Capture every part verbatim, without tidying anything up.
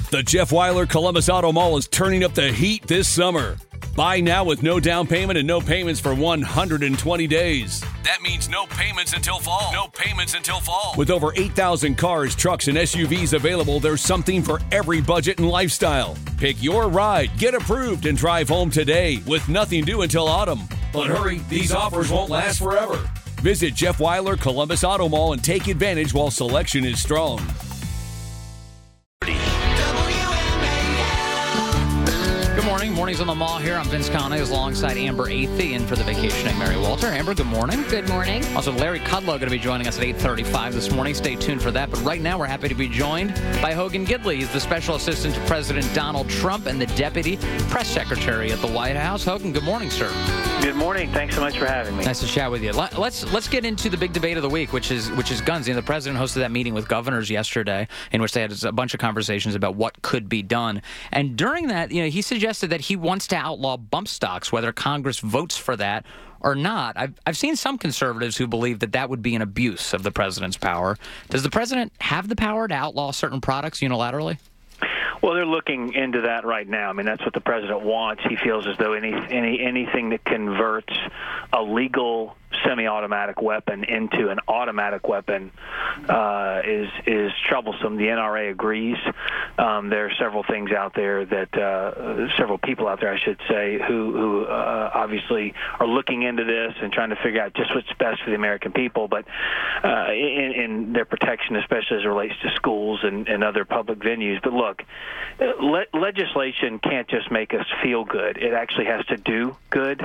The Jeff Weiler Columbus Auto Mall is turning up the heat this summer. Buy now with no down payment and no payments for one hundred twenty days. That means no payments until fall. No payments until fall. With over eight thousand cars, trucks, and S U Vs available, there's something for every budget and lifestyle. Pick your ride, get approved, and drive home today with nothing due until autumn. But hurry, these offers won't last forever. Visit Jeff Weiler Columbus Auto Mall and take advantage while selection is strong. Good morning. Mornings on the Mall here. I'm Vince Conley alongside Amber Athey in for the vacationing Mary Walter. Amber, good morning. Good morning. Also, Larry Kudlow going to be joining us at eight thirty-five this morning. Stay tuned for that. But right now, we're happy to be joined by Hogan Gidley. He's the special assistant to President Donald Trump and the deputy press secretary at the White House. Hogan, good morning, sir. Good morning. Thanks so much for having me. Nice to chat with you. Let's let's get into the big debate of the week, which is which is guns. You know, the president hosted that meeting with governors yesterday, in which they had a bunch of conversations about what could be done. And during that, you know, he suggested that he wants to outlaw bump stocks, whether Congress votes for that or not. I've I've seen some conservatives who believe that that would be an abuse of the president's power. Does the president have the power to outlaw certain products unilaterally? Well, they're looking into that right now. I mean, that's what the president wants. He feels as though any any anything that converts a legal semi-automatic weapon into an automatic weapon uh, is is troublesome. The N R A agrees. Um, there are several things out there that uh, several people out there, I should say, who who uh, obviously are looking into this and trying to figure out just what's best for the American people. But uh, in, in their protection, especially as it relates to schools and, and other public venues. But look, le- legislation can't just make us feel good. It actually has to do good.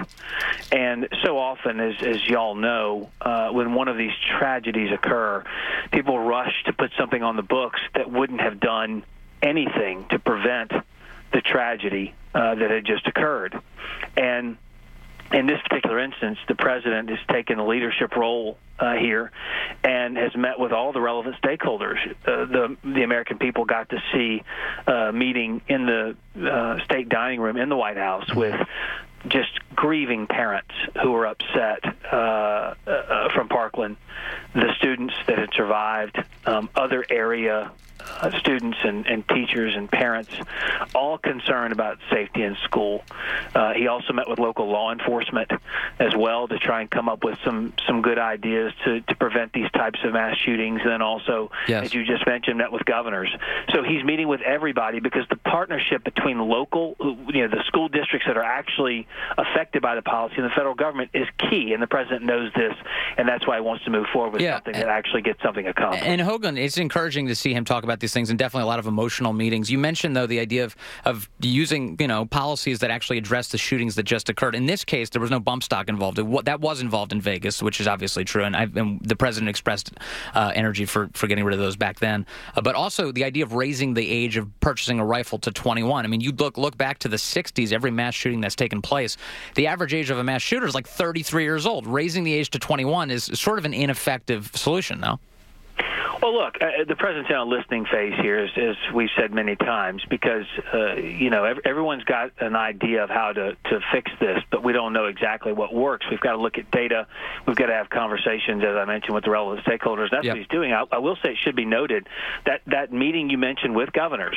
And so often, as as y'all know, uh, when one of these tragedies occur, people rush to put something on the books that wouldn't have done anything to prevent the tragedy uh, that had just occurred. And in this particular instance, the president has taken a leadership role uh, here and has met with all the relevant stakeholders. Uh, the the American people got to see a meeting in the uh, state dining room in the White House with just grieving parents who were upset uh, uh, from Parkland, the students that had survived, um, other area uh, students and, and teachers and parents, all concerned about safety in school. Uh, he also met with local law enforcement as well to try and come up with some, some good ideas to, to prevent these types of mass shootings. And then also, yes, as you just mentioned, met with governors. So he's meeting with everybody because the partnership between local, you know, the school districts that are actually affected by the policy and the federal government is key. And the president knows this, and that's why he wants to move forward with yeah, something that actually gets something accomplished. And Hogan, it's encouraging to see him talk about these things, and definitely a lot of emotional meetings. You mentioned, though, the idea of, of using, you know, policies that actually address the shootings that just occurred. In this case, there was no bump stock involved. It, that was involved in Vegas, which is obviously true, and, I've, and the president expressed uh, energy for, for getting rid of those back then. Uh, but also the idea of raising the age of purchasing a rifle to twenty-one. I mean, you look look back to the sixties, every mass shooting that's taken place, the average age of a mass shooter is like thirty-three years old. Raising the age to twenty-one is sort of an ineffective solution, no? Well, look, uh, the president's in a listening phase here, as, as we've said many times, because, uh, you know, ev- everyone's got an idea of how to, to fix this, but we don't know exactly what works. We've got to look at data. We've got to have conversations, as I mentioned, with the relevant stakeholders. That's yep. what he's doing. I, I will say it should be noted that that meeting you mentioned with governors,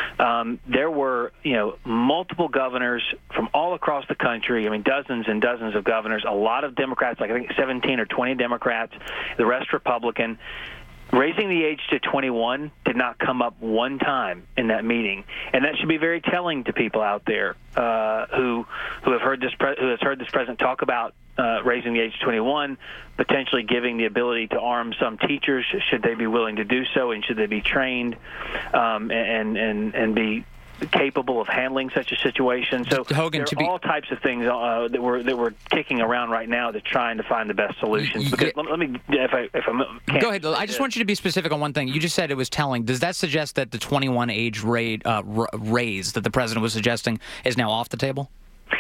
um, there were, you know, multiple governors from all across the country. I mean, dozens and dozens of governors, a lot of Democrats, like I think seventeen or twenty Democrats, the rest Republican. Raising the age to twenty-one did not come up one time in that meeting, and that should be very telling to people out there uh, who who have heard this pre- who has heard this president talk about uh, raising the age to twenty-one, potentially giving the ability to arm some teachers should they be willing to do so, and should they be trained um, and and and be capable of handling such a situation. So Hogan, there to are be... all types of things uh, that we're that we're kicking around right now to trying to find the best solutions. Because yeah. let, let me, if I if I can go ahead. I just want you to be specific on one thing. You just said it was telling. Does that suggest that the twenty-one age rate uh, r- raise that the president was suggesting is now off the table?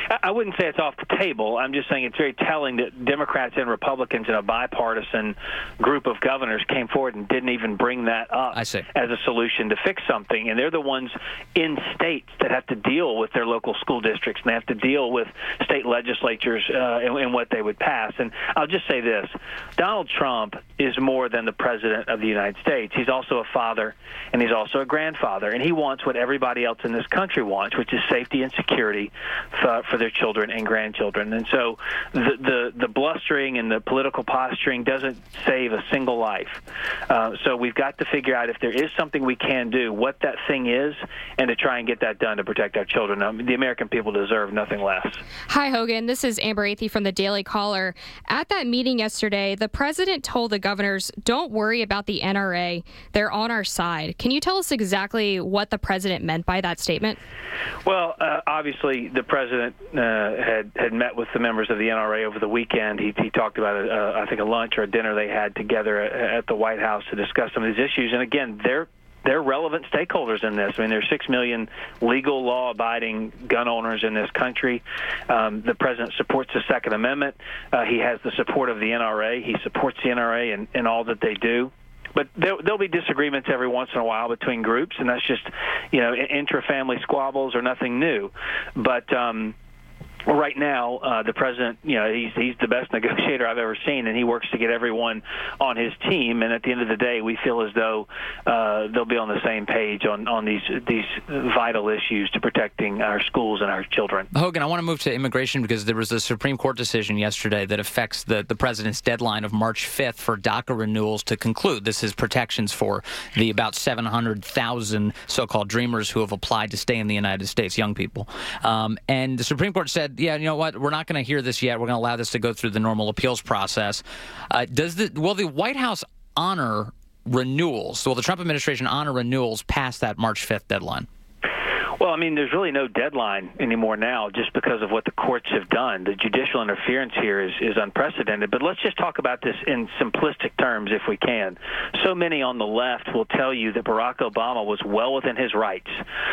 I wouldn't say it's off the table. I'm just saying it's very telling that Democrats and Republicans in a bipartisan group of governors came forward and didn't even bring that up I see. as a solution to fix something. And they're the ones in states that have to deal with their local school districts, and they have to deal with state legislatures uh, and, and what they would pass. And I'll just say this. Donald Trump is more than the president of the United States. He's also a father, and he's also a grandfather, and he wants what everybody else in this country wants, which is safety and security for, for their children and grandchildren. And so the, the, the blustering and the political posturing doesn't save a single life. Uh, so we've got to figure out if there is something we can do, what that thing is, and to try and get that done to protect our children. Um, the American people deserve nothing less. Hi, Hogan. This is Amber Athey from the Daily Caller. At that meeting yesterday, the president told the governors, don't worry about the N R A. They're on our side. Can you tell us exactly what the president meant by that statement? Well, uh, obviously, the president uh, had, had met with the members of the N R A over the weekend. He, he talked about, a, uh, I think, a lunch or a dinner they had together at, at the White House to discuss some of these issues. And again, they're They're relevant stakeholders in this. I mean, there's six million legal, law-abiding gun owners in this country. Um, the president supports the Second Amendment. Uh, he has the support of the N R A. He supports the N R A in, in all that they do. But there, there'll be disagreements every once in a while between groups, and that's just, you know, intra-family squabbles are nothing new. But um, right now, uh, the president, you know, he's he's the best negotiator I've ever seen, and he works to get everyone on his team. And at the end of the day, we feel as though uh, they'll be on the same page on, on these these vital issues to protecting our schools and our children. Hogan, I want to move to immigration because there was a Supreme Court decision yesterday that affects the, the president's deadline of March fifth for DACA renewals to conclude. This is protections for the about seven hundred thousand so-called dreamers who have applied to stay in the United States, young people. Um, and the Supreme Court said, yeah, you know what? We're not going to hear this yet. We're going to allow this to go through the normal appeals process. Uh, does the will the White House honor renewals? Will the Trump administration honor renewals past that March fifth deadline? Well, I mean, there's really no deadline anymore now just because of what the courts have done. The judicial interference here is, is unprecedented. But let's just talk about this in simplistic terms if we can. So many on the left will tell you that Barack Obama was well within his rights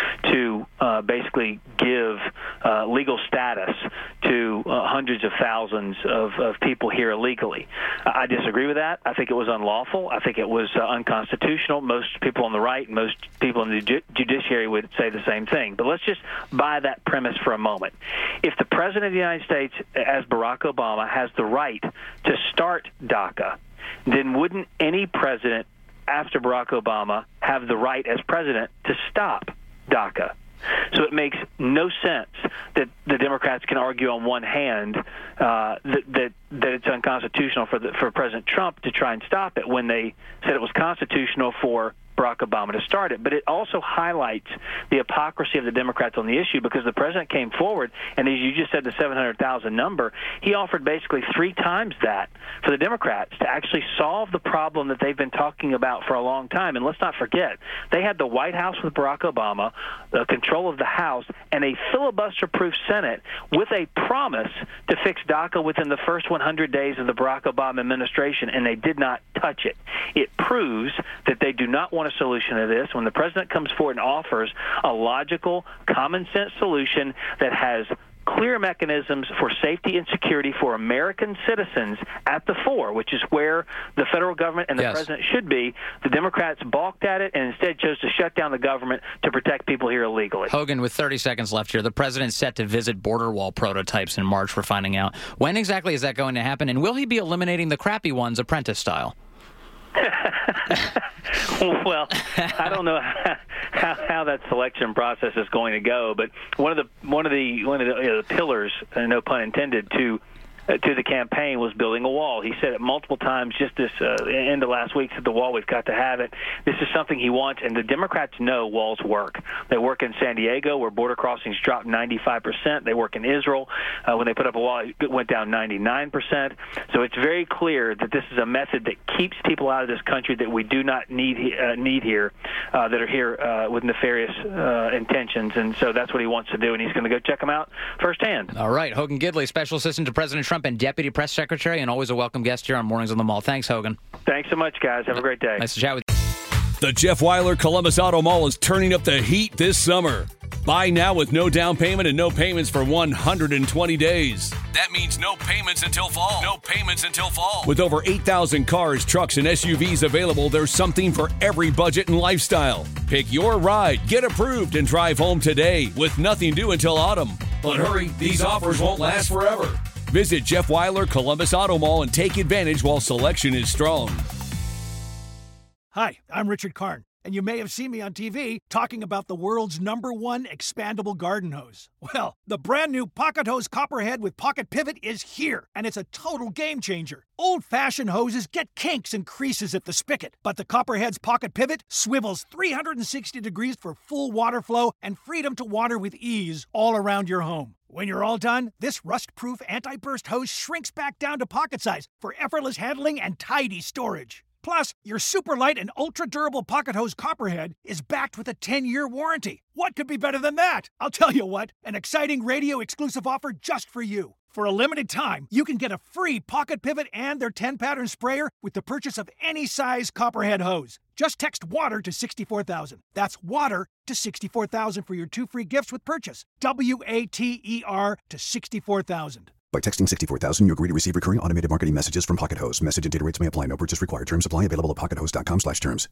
to uh, basically give uh, legal status to uh, hundreds of thousands of, of people here illegally. I disagree with that. I think it was unlawful. I think it was uh, unconstitutional. Most people on the right, most people in the ju- judiciary would say the same thing. But let's just buy that premise for a moment. If the president of the United States, as Barack Obama, has the right to start DACA, then wouldn't any president after Barack Obama have the right as president to stop DACA? So it makes no sense that the Democrats can argue on one hand uh, that, that that it's unconstitutional for the, for President Trump to try and stop it when they said it was constitutional for Barack Obama to start it. But it also highlights the hypocrisy of the Democrats on the issue because the president came forward, and as you just said, the seven hundred thousand number, he offered basically three times that for the Democrats to actually solve the problem that they've been talking about for a long time. And let's not forget, they had the White House with Barack Obama, the control of the House, and a filibuster-proof Senate with a promise to fix DACA within the first one hundred days of the Barack Obama administration, and they did not touch it. It proves that they do not want a solution to this. When the president comes forward and offers a logical, common-sense solution that has clear mechanisms for safety and security for American citizens at the fore, which is where the federal government and the yes. president should be, the Democrats balked at it and instead chose to shut down the government to protect people here illegally. Hogan, with thirty seconds left here, the president's set to visit border wall prototypes in March, we're finding out. When exactly is that going to happen, and will he be eliminating the crappy ones apprentice style? Well, I don't know how, how that selection process is going to go, but one of the one of the one of the, you know, the pillars, uh, no pun intended, to uh, to the campaign was building a wall. He said it multiple times just this uh, end of last week, said the wall, we've got to have it. This is something he wants, and the Democrats know walls work. They work in San Diego, where border crossings dropped ninety-five percent. They work in Israel. Uh, when they put up a wall, it went down ninety-nine percent. So it's very clear that this is a method that keeps people out of this country that we do not need uh, need here, uh, that are here uh, with nefarious uh, intentions. And so that's what he wants to do, and he's going to go check them out firsthand. All right. Hogan Gidley, Special Assistant to President Trump and Deputy Press Secretary, and always a welcome guest here on Mornings on the Mall. Thanks, Hogan. Thanks so much, guys. Have a great day. Nice to chat with you. The Jeff Weiler Columbus Auto Mall is turning up the heat this summer. Buy now with no down payment and no payments for one hundred twenty days. That means no payments until fall. No payments until fall. With over eight thousand cars, trucks, and S U Vs available, there's something for every budget and lifestyle. Pick your ride, get approved, and drive home today with nothing due until autumn. But hurry, these offers won't last forever. Visit Jeff Weiler Columbus Auto Mall and take advantage while selection is strong. Hi, I'm Richard Karn. And you may have seen me on T V talking about the world's number one expandable garden hose. Well, the brand new Pocket Hose Copperhead with Pocket Pivot is here, and it's a total game changer. Old-fashioned hoses get kinks and creases at the spigot, but the Copperhead's Pocket Pivot swivels three hundred sixty degrees for full water flow and freedom to water with ease all around your home. When you're all done, this rust-proof anti-burst hose shrinks back down to pocket size for effortless handling and tidy storage. Plus, your super light and ultra-durable Pocket Hose Copperhead is backed with a ten-year warranty. What could be better than that? I'll tell you what, an exciting radio-exclusive offer just for you. For a limited time, you can get a free Pocket Pivot and their ten-pattern sprayer with the purchase of any size Copperhead hose. Just text WATER to sixty-four thousand. That's WATER to sixty-four thousand for your two free gifts with purchase. W A T E R to sixty-four thousand. By texting sixty-four thousand, you agree to receive recurring automated marketing messages from Pocket Hose. Message and data rates may apply. No purchase required. Terms apply. Available at pocket hose dot com slash terms.